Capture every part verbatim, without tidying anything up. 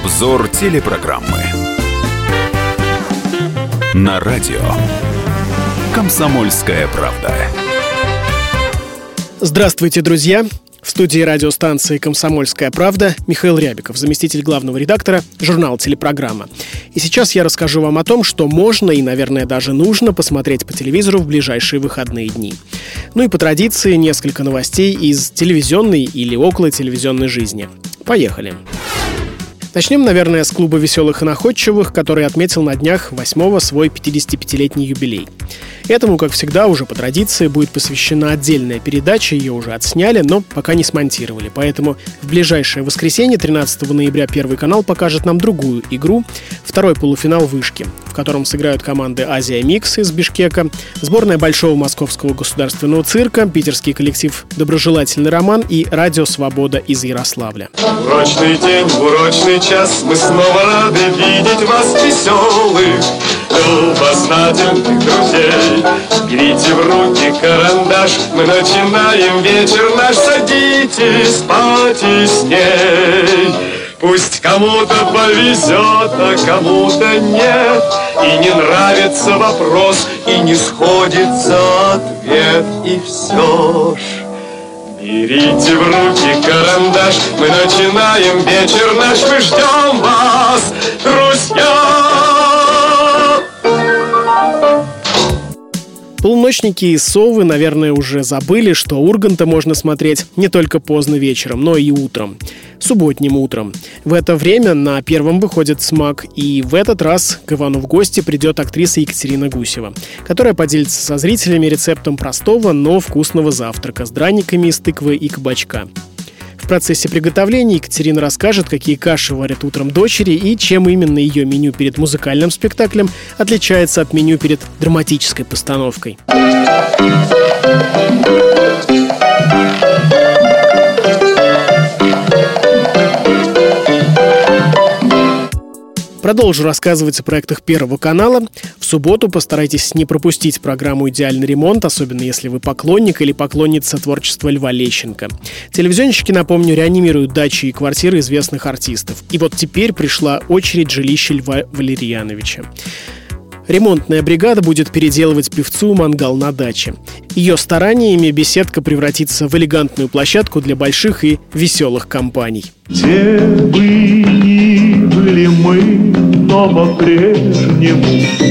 Обзор телепрограммы. На радио «Комсомольская правда». Здравствуйте, друзья! В студии радиостанции «Комсомольская правда» Михаил Рябиков, заместитель главного редактора журнала «Телепрограмма». И сейчас я расскажу вам о том, что можно и, наверное, даже нужно посмотреть по телевизору в ближайшие выходные дни. Ну и по традиции несколько новостей из телевизионной или около телевизионной жизни. Поехали! Начнем, наверное, с клуба веселых и находчивых, который отметил на днях восьмого свой пятидесятипятилетний юбилей. Этому, как всегда, уже по традиции будет посвящена отдельная передача, ее уже отсняли, но пока не смонтировали. Поэтому в ближайшее воскресенье, тринадцатого ноября, Первый канал покажет нам другую игру, второй полуфинал «Вышки», в котором сыграют команды «Азия Микс» из Бишкека, сборная Большого Московского государственного цирка, питерский коллектив «Доброжелательный роман» и «Радио Свобода» из Ярославля. Урочный день, урочный час, мы снова рады видеть вас веселых, любознательных друзей. Берите в руки карандаш, мы начинаем вечер наш, садитесь потесней. Пусть кому-то повезет, а кому-то нет, и не нравится вопрос, и не сходится ответ, и все ж. Берите в руки карандаш, мы начинаем вечер наш, мы ждем вас, друзья! Полуночники и совы, наверное, уже забыли, что Урганта можно смотреть не только поздно вечером, но и утром. Субботним утром. В это время на Первом выходит «Смак», и в этот раз к Ивану в гости придет актриса Екатерина Гусева, которая поделится со зрителями рецептом простого, но вкусного завтрака с драниками из тыквы и кабачка. В процессе приготовления Екатерина расскажет, какие каши варят утром дочери и чем именно ее меню перед музыкальным спектаклем отличается от меню перед драматической постановкой. Продолжу рассказывать о проектах Первого канала. В субботу постарайтесь не пропустить программу «Идеальный ремонт», особенно если вы поклонник или поклонница творчества Льва Лещенко. Телевизионщики, напомню, реанимируют дачи и квартиры известных артистов. И вот теперь пришла очередь жилища Льва Валерьяновича. Ремонтная бригада будет переделывать певцу мангал на даче. Ее стараниями беседка превратится в элегантную площадку для больших и веселых компаний. Где бы ни были мы, но по-прежнему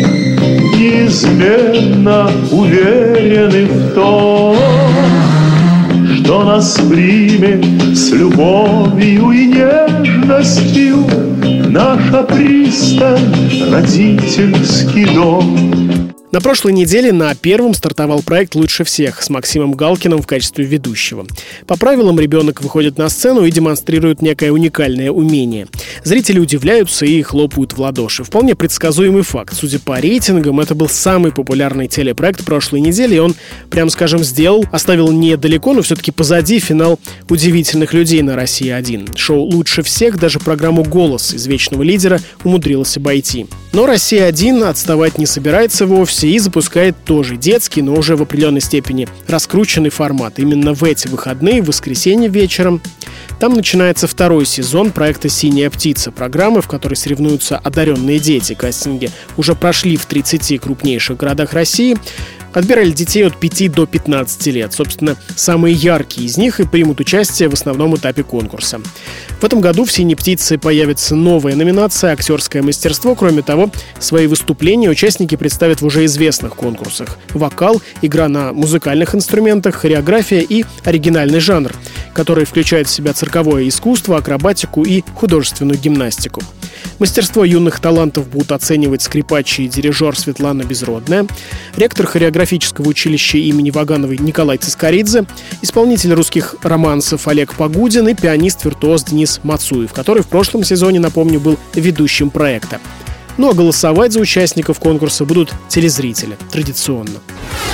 неизменно уверены в том, что нас примет с любовью и нежностью наша пристань, родительский дом. На прошлой неделе на Первом стартовал проект «Лучше всех» с Максимом Галкиным в качестве ведущего. По правилам ребенок выходит на сцену и демонстрирует некое уникальное умение. Зрители удивляются и хлопают в ладоши. Вполне предсказуемый факт. Судя по рейтингам, это был самый популярный телепроект прошлой недели, и он, прям скажем, сделал, оставил недалеко, но все-таки позади финал «Удивительных людей» на Россия один. Шоу «Лучше всех» даже программу «Голос» извечного лидера умудрилось обойти. Но Россия один отставать не собирается вовсе и запускает тоже детский, но уже в определенной степени раскрученный формат. Именно в эти выходные, в воскресенье вечером, там начинается второй сезон проекта «Синяя птица», программы, в которой соревнуются одаренные дети. Кастинги уже прошли в тридцати крупнейших городах России. Отбирали детей от пяти до пятнадцати лет. Собственно, самые яркие из них и примут участие в основном этапе конкурса. В этом году в «Синей птице» появится новая номинация «Актерское мастерство». Кроме того, свои выступления участники представят в уже известных конкурсах. Вокал, игра на музыкальных инструментах, хореография и оригинальный жанр, который включает в себя цирковое искусство, акробатику и художественную гимнастику. Мастерство юных талантов будут оценивать скрипач и дирижер Светлана Безродная, ректор хореографического училища имени Вагановой Николай Цискоридзе, исполнитель русских романсов Олег Погудин и пианист-виртуоз Денис Мацуев, который в прошлом сезоне, напомню, был ведущим проекта. Ну а голосовать за участников конкурса будут телезрители, традиционно.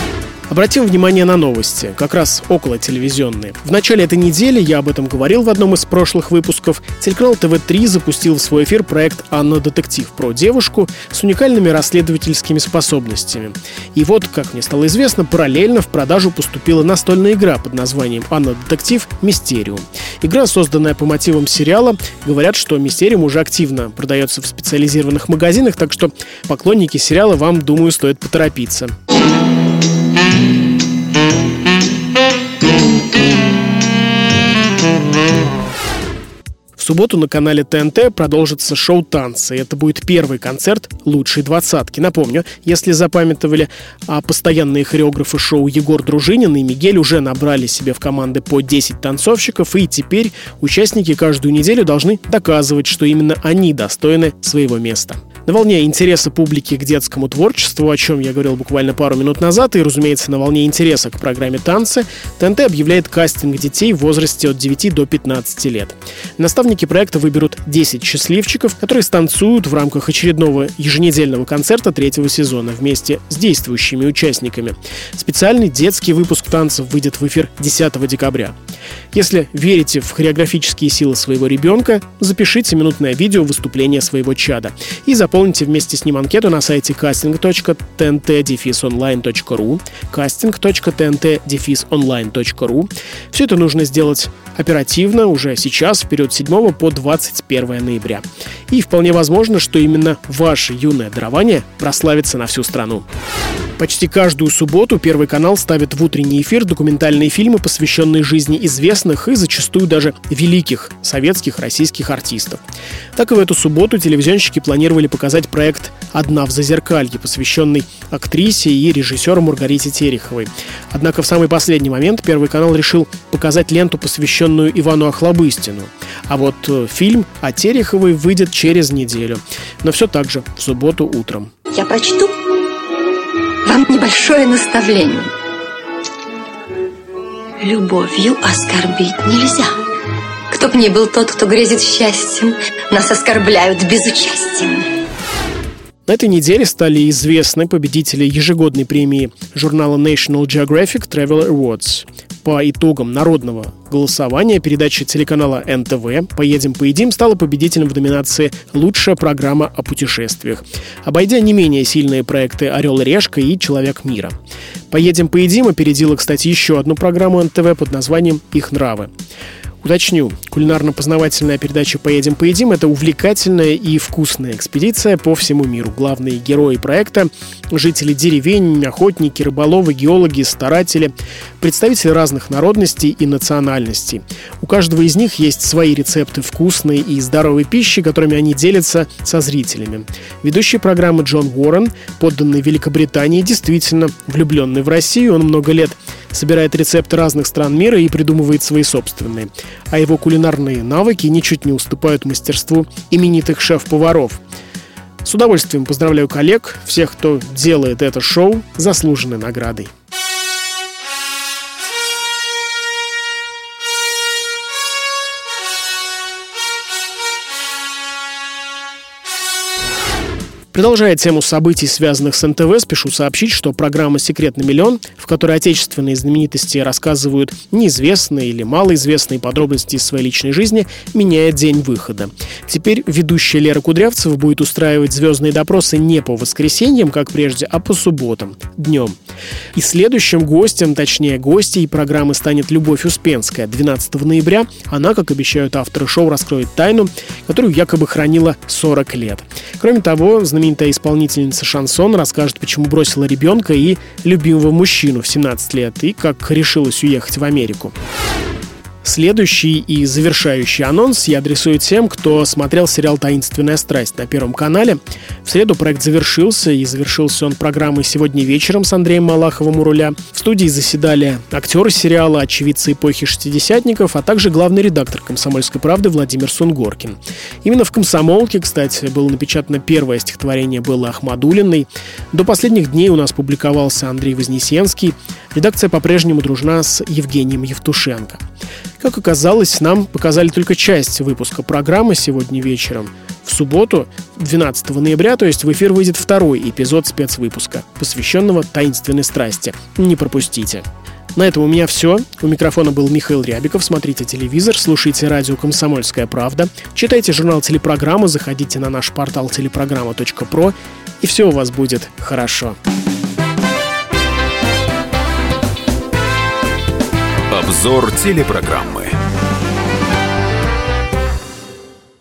Обратим внимание на новости, как раз около телевизионные. В начале этой недели, я об этом говорил в одном из прошлых выпусков, телеканал тэ вэ три запустил в свой эфир проект «Анна Детектив» про девушку с уникальными расследовательскими способностями. И вот, как мне стало известно, параллельно в продажу поступила настольная игра под названием «Анна Детектив. Мистериум». Игра, созданная по мотивам сериала, говорят, что «Мистериум» уже активно продается в специализированных магазинах, так что поклонники сериала, вам, думаю, стоит поторопиться. В субботу на канале тэ эн тэ продолжится шоу «Танцы». Это будет первый концерт лучшей двадцатки. Напомню, если запамятовали, а постоянные хореографы шоу Егор Дружинин и Мигель уже набрали себе в команды по десять танцовщиков, и теперь участники каждую неделю должны доказывать, что именно они достойны своего места. На волне интереса публики к детскому творчеству, о чем я говорил буквально пару минут назад, и, разумеется, на волне интереса к программе «Танцы», тэ эн тэ объявляет кастинг детей в возрасте от девяти до пятнадцати лет. Наставники проекта выберут десять счастливчиков, которые станцуют в рамках очередного еженедельного концерта третьего сезона вместе с действующими участниками. Специальный детский выпуск танцев выйдет в эфир десятого декабря. Если верите в хореографические силы своего ребенка, запишите минутное видео выступления своего чада и заполните вместе с ним анкету на сайте casting точка тэ эн тэ онлайн точка ру casting точка тэ эн тэ онлайн точка ру. Все это нужно сделать оперативно, уже сейчас, в период с седьмого по двадцать первое ноября. И вполне возможно, что именно ваше юное дарование прославится на всю страну. Почти каждую субботу Первый канал ставит в утренний эфир документальные фильмы, посвященные жизни известных и зачастую даже великих советских, российских артистов. Так и в эту субботу телевизионщики планировали показать проект «Одна в зазеркалье», посвященный актрисе и режиссеру Маргарите Тереховой. Однако в самый последний момент Первый канал решил показать ленту, посвященную Ивану Охлобыстину. А вот фильм о Тереховой выйдет через неделю. Но все так же в субботу утром. Я прочту вам небольшое наставление. Любовью оскорбить нельзя. Кто б ни был тот, кто грезит счастьем, нас оскорбляют безучастием. На этой неделе стали известны победители ежегодной премии журнала National Geographic Travel Awards. По итогам народного голосования передача телеканала эн тэ вэ «Поедем, поедим» стала победителем в номинации «Лучшая программа о путешествиях», обойдя не менее сильные проекты «Орел и решка» и «Человек мира». «Поедем, поедим» опередила, кстати, еще одну программу эн тэ вэ под названием «Их нравы». Уточню, кулинарно-познавательная передача «Поедем, поедим» — это увлекательная и вкусная экспедиция по всему миру. Главные герои проекта — жители деревень, охотники, рыболовы, геологи, старатели, представители разных народностей и национальностей. У каждого из них есть свои рецепты вкусной и здоровой пищи, которыми они делятся со зрителями. Ведущий программы Джон Уоррен, подданный Великобритании, действительно влюбленный в Россию, он много лет собирает рецепты разных стран мира и придумывает свои собственные. А его кулинарные навыки ничуть не уступают мастерству именитых шеф-поваров. С удовольствием поздравляю коллег, всех, кто делает это шоу, заслуженной наградой. Продолжая тему событий, связанных с эн тэ вэ, спешу сообщить, что программа «Секрет на миллион», в которой отечественные знаменитости рассказывают неизвестные или малоизвестные подробности из своей личной жизни, меняет день выхода. Теперь ведущая Лера Кудрявцева будет устраивать звездные допросы не по воскресеньям, как прежде, а по субботам, днем. И следующим гостем, точнее гостьей программы станет Любовь Успенская. двенадцатого ноября она, как обещают авторы шоу, раскроет тайну, которую якобы хранила сорок лет. Кроме того, знаменитая исполнительница шансона расскажет, почему бросила ребенка и любимого мужчину в семнадцать лет и как решилась уехать в Америку. Следующий и завершающий анонс я адресую тем, кто смотрел сериал «Таинственная страсть» на Первом канале. В среду проект завершился, и завершился он программой «Сегодня вечером» с Андреем Малаховым у руля. В студии заседали актеры сериала, очевидцы эпохи шестидесятников, а также главный редактор «Комсомольской правды» Владимир Сунгоркин. Именно в «Комсомолке», кстати, было напечатано первое стихотворение Беллы Ахмадулиной. До последних дней у нас публиковался Андрей Вознесенский. Редакция по-прежнему дружна с Евгением Евтушенко. Как оказалось, нам показали только часть выпуска программы «Сегодня вечером». В субботу, двенадцатого ноября, то есть в эфир выйдет второй эпизод спецвыпуска, посвященного таинственной страсти. Не пропустите. На этом у меня все. У микрофона был Михаил Рябиков. Смотрите телевизор, слушайте радио «Комсомольская правда», читайте журнал «Телепрограмма», заходите на наш портал телепрограмма точка про, и все у вас будет хорошо. Обзор телепрограммы.